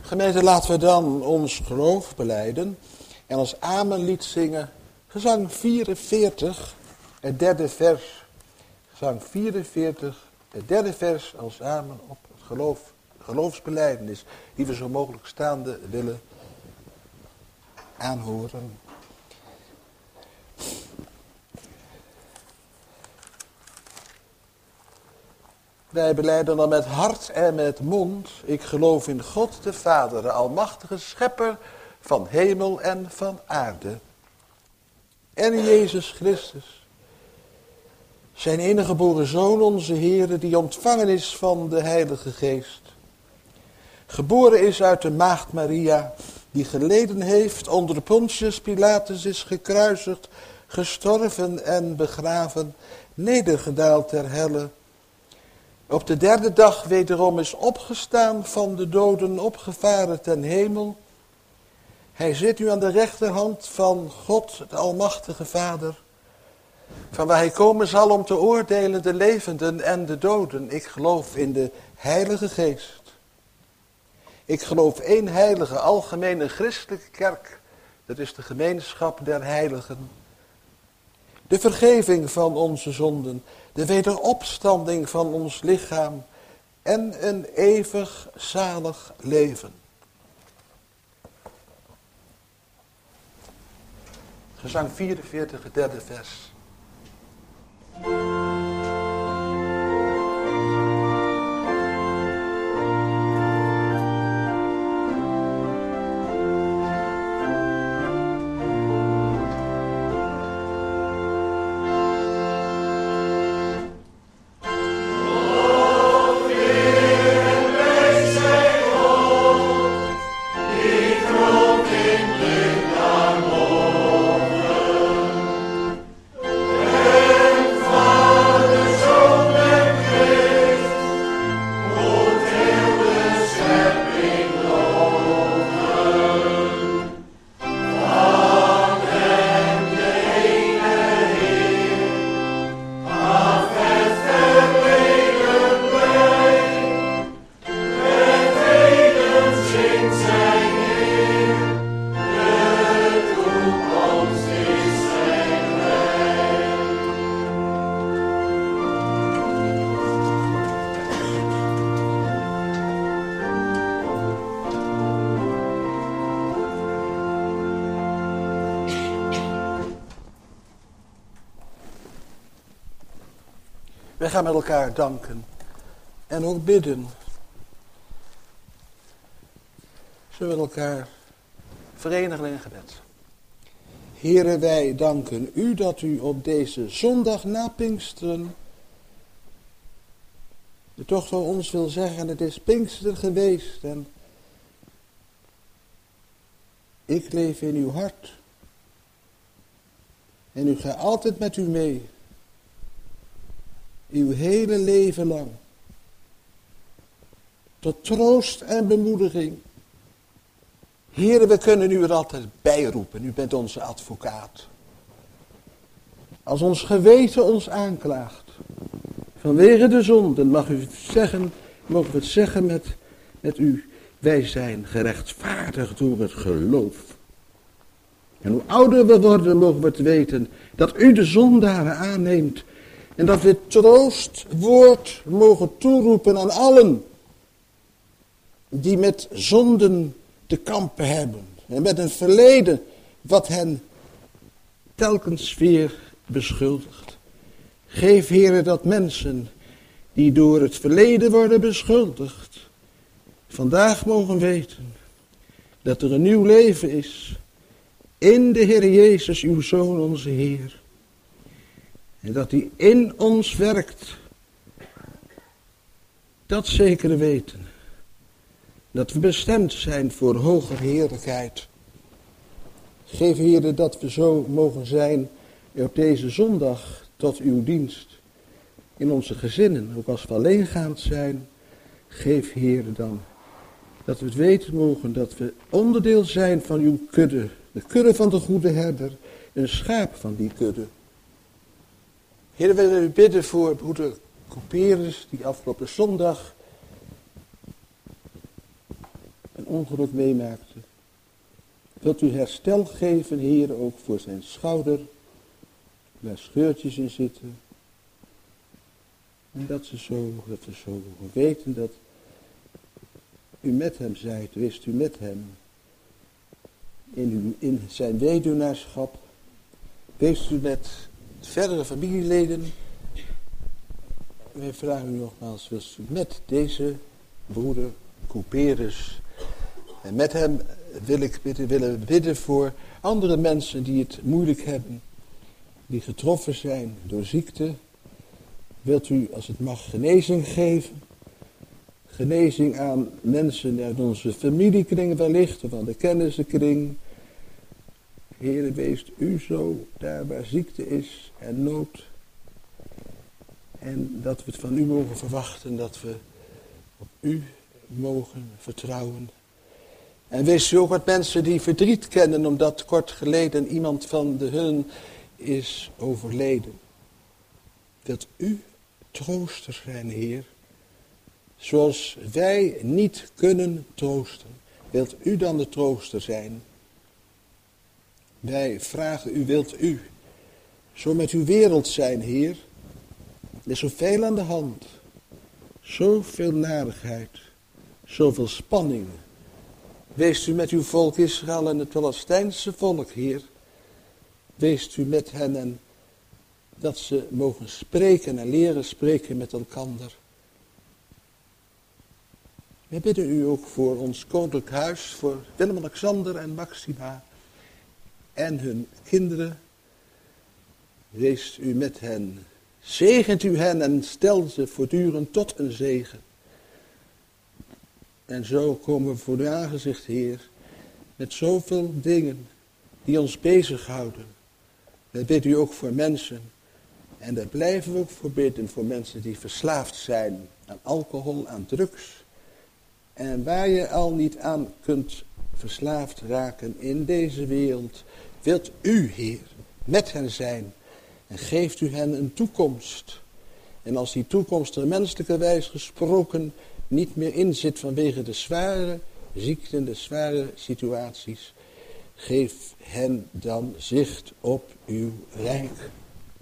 Gemeente, laten we dan ons geloof belijden en als amenlied zingen. Gezang 44, het derde vers. Gezang 44, het derde vers als amen op het geloofsbelijdenis. Die we zo mogelijk staande willen aanhoren. Wij belijden dan met hart en met mond. Ik geloof in God de Vader, de almachtige schepper van hemel en van aarde. En in Jezus Christus, zijn enige geboren Zoon, onze Heere, die ontvangen is van de Heilige Geest. Geboren is uit de maagd Maria, die geleden heeft, onder Pontius Pilatus is gekruisigd, gestorven en begraven, nedergedaald ter helle. Op de derde dag wederom is opgestaan van de doden, opgevaren ten hemel. Hij zit nu aan de rechterhand van God, de Almachtige Vader, van waar hij komen zal om te oordelen de levenden en de doden. Ik geloof in de Heilige Geest. Ik geloof één heilige, algemene christelijke kerk. Dat is de gemeenschap der heiligen. De vergeving van onze zonden, de wederopstanding van ons lichaam en een eeuwig zalig leven. Gezang 44, het derde vers. Wij gaan met elkaar danken en ook bidden. Zullen we elkaar verenigen in gebed. Heere, wij danken u dat u op deze zondag na Pinksteren toch voor ons wil zeggen, het is Pinkster geweest en ik leef in uw hart. En u gaat altijd met u mee. Uw hele leven lang. Tot troost en bemoediging. Heere, we kunnen u er altijd bij roepen. U bent onze advocaat. Als ons geweten ons aanklaagt. Vanwege de zonden mogen we het zeggen met u. Wij zijn gerechtvaardigd door het geloof. En hoe ouder we worden, mogen we het weten dat u de zondaren aanneemt. En dat we het troostwoord mogen toeroepen aan allen die met zonden te kampen hebben. En met een verleden wat hen telkens weer beschuldigt. Geef, Heere, dat mensen die door het verleden worden beschuldigd, vandaag mogen weten dat er een nieuw leven is in de Heer Jezus, uw Zoon, onze Heer. En dat hij in ons werkt. Dat zekere weten. Dat we bestemd zijn voor hoger heerlijkheid. Geef, Heere, dat we zo mogen zijn op deze zondag tot uw dienst. In onze gezinnen, ook als we alleengaand zijn. Geef, Heere, dan dat we het weten mogen dat we onderdeel zijn van uw kudde. De kudde van de goede herder. Een schaap van die kudde. Heer, we willen u bidden voor broeder Couperus, die afgelopen zondag een ongeluk meemaakte. Wilt u herstel geven, Heer, ook voor zijn schouder, waar scheurtjes in zitten. En dat we zo weten dat u met hem zijt, wist u met hem. In zijn weduwnaarschap, wees u met verdere familieleden. Wij vragen u nogmaals, wilt u met deze broeder Couperus en met hem willen bidden voor andere mensen die het moeilijk hebben, die getroffen zijn door ziekte. Wilt u, als het mag, genezing geven? Genezing aan mensen uit onze familiekring wellicht, of aan de kennissenkring. Heere, wees u zo daar waar ziekte is en nood. En dat we het van u mogen verwachten, dat we op u mogen vertrouwen. En wees u ook met mensen die verdriet kennen, omdat kort geleden iemand van de hun is overleden. Dat u trooster zijn, Heer. Zoals wij niet kunnen troosten. Wilt u dan de trooster zijn? Wij vragen u, wilt u zo met uw wereld zijn, Heer? Er is zoveel aan de hand. Zoveel narigheid. Zoveel spanning. Wees u met uw volk Israël en het Palestijnse volk, Heer. Wees u met hen en dat ze mogen spreken en leren spreken met elkander. We bidden u ook voor ons koninklijk huis, voor Willem-Alexander en Maxima en hun kinderen. Wees u met hen, zegent u hen en stel ze voortdurend tot een zegen. En zo komen we voor uw aangezicht, Heer, met zoveel dingen die ons bezighouden. We bidden u ook voor mensen, en daar blijven we ook voor bidden, voor mensen die verslaafd zijn aan alcohol, aan drugs. En waar je al niet aan kunt verslaafd raken in deze wereld, wilt u, Heer, met hen zijn en geeft u hen een toekomst. En als die toekomst er menselijkerwijs gesproken niet meer in zit vanwege de zware ziekten, de zware situaties, geef hen dan zicht op uw rijk.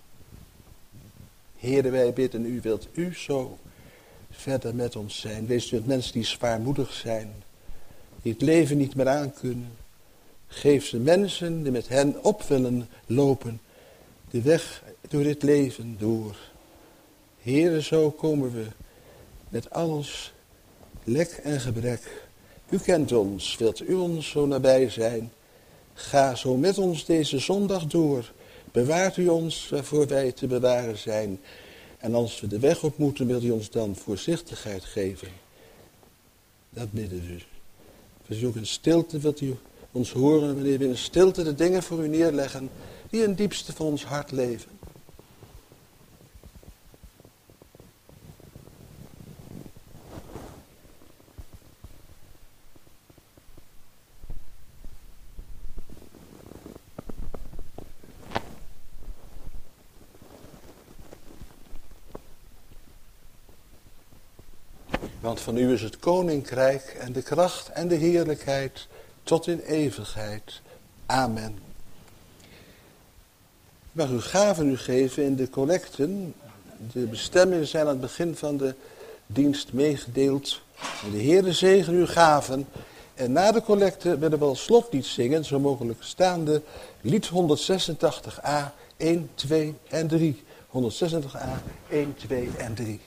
Heere, wij bidden u, wilt u zo verder met ons zijn. Wees u met mensen die zwaarmoedig zijn, die het leven niet meer aankunnen. Geef ze mensen die met hen op willen lopen, de weg door dit leven door. Heere, zo komen we met alles lek en gebrek. U kent ons, wilt u ons zo nabij zijn. Ga zo met ons deze zondag door. Bewaart u ons waarvoor wij te bewaren zijn. En als we de weg op moeten, wilt u ons dan voorzichtigheid geven. Dat bidden we. Dus ook in stilte wilt u ons horen wanneer we in stilte de dingen voor u neerleggen die in het diepste van ons hart leven. Want van u is het koninkrijk en de kracht en de heerlijkheid tot in eeuwigheid. Amen. Ik mag u gaven geven in de collecten. De bestemmingen zijn aan het begin van de dienst meegedeeld. En de Heere zegen uw gaven. En na de collecte willen we als slotlied zingen, zo mogelijk staande, lied 186a, 1, 2 en 3. 186a, 1, 2 en 3.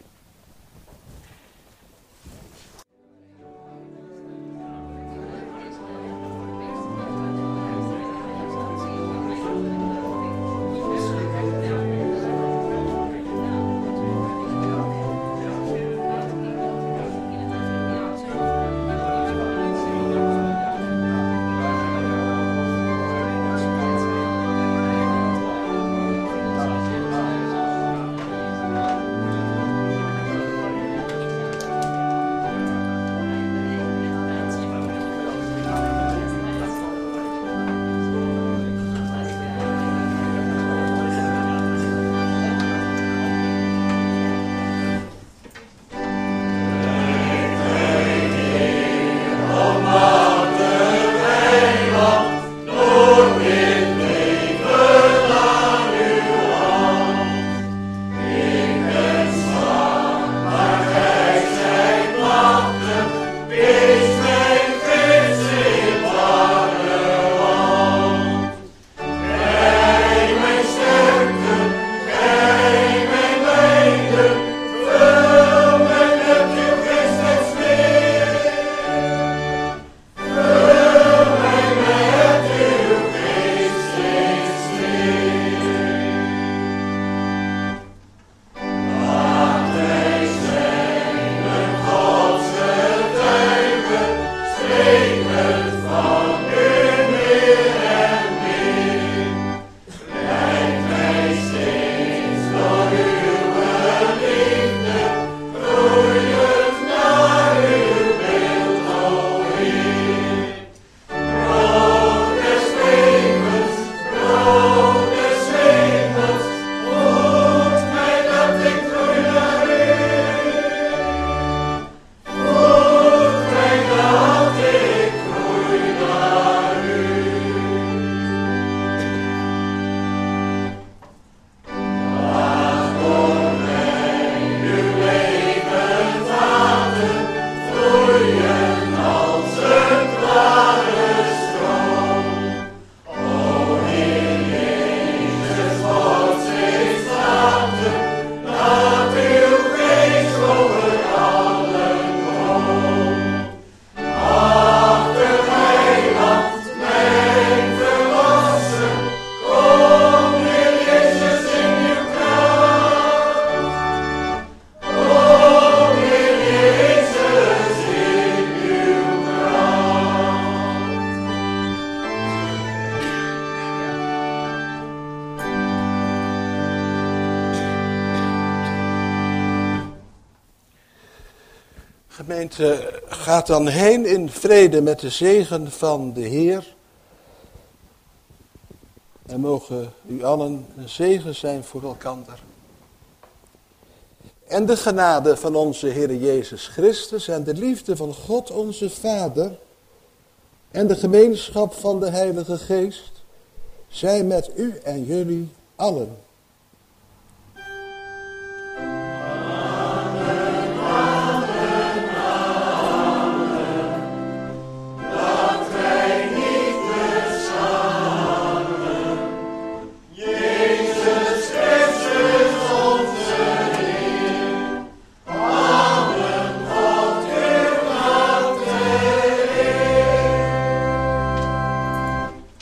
Gemeente, gaat dan heen in vrede met de zegen van de Heer. En mogen u allen een zegen zijn voor elkander. En de genade van onze Heer Jezus Christus en de liefde van God onze Vader en de gemeenschap van de Heilige Geest zij met u en jullie allen.